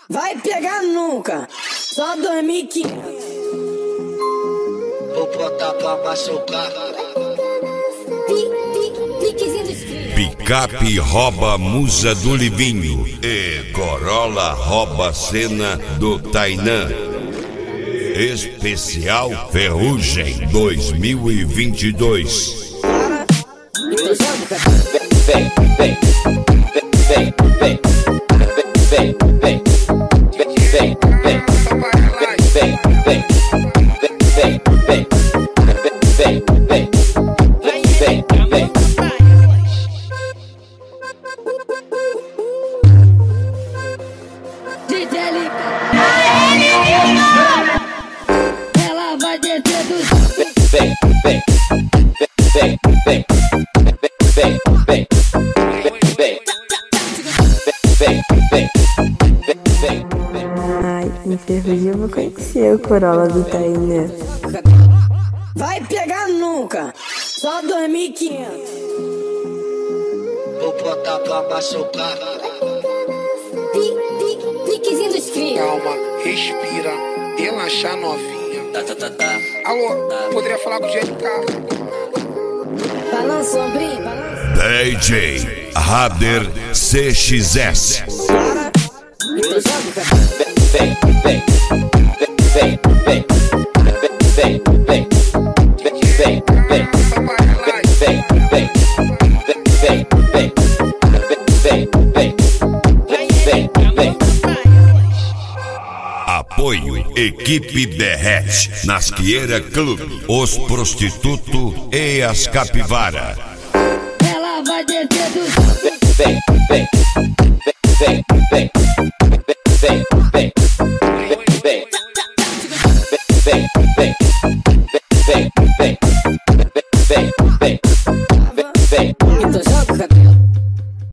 Vai pegar nunca, só 2.500. Vou botar pra machucar. Picape rouba musa do Livinho e Corolla rouba cena do Tainã. Especial Ferrugem 2022. Vem, vem, vem, vem, vem, vem, vem, vem, ela vai descer do vem, vem, vem, vem, vem, vem, Ai, em Ferrugem eu vou conhecer o Corolla do Tainã. Vai pegar nunca, só 2.500. vou botar pra machucar. Piquezinho dos crios. Calma, respira, relaxa novinha. Alô, poderia falar com o GK? Balança, sombrinho, balança. DJ Rader CXS. Vem, vem, vem, vem, vem, vem, vem, vem, Apoio Equipe Derrete, Nasqueira Clube, Os Prostituto e as Capivara. Ela vai descer do vem, vem, vem, vem, vem.